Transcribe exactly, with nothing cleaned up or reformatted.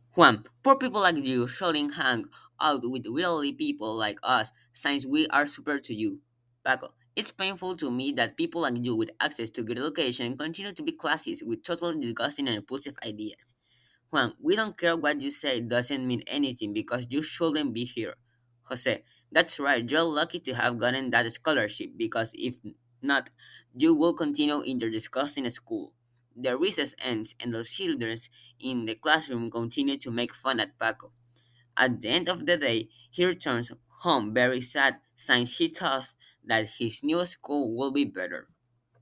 Juan, poor people like you shouldn't hang out with wealthy people like us since we are superior to you. Paco, it's painful to me that people like you with access to good education continue to be classist with totally disgusting and repulsive ideas. Juan, we don't care what you say doesn't mean anything because you shouldn't be here. Jose, that's right, you're lucky to have gotten that scholarship because if not, you will continue in your disgusting school. The recess ends and the children in the classroom continue to make fun at Paco. At the end of the day, he returns home very sad since he thought that his new school will be better.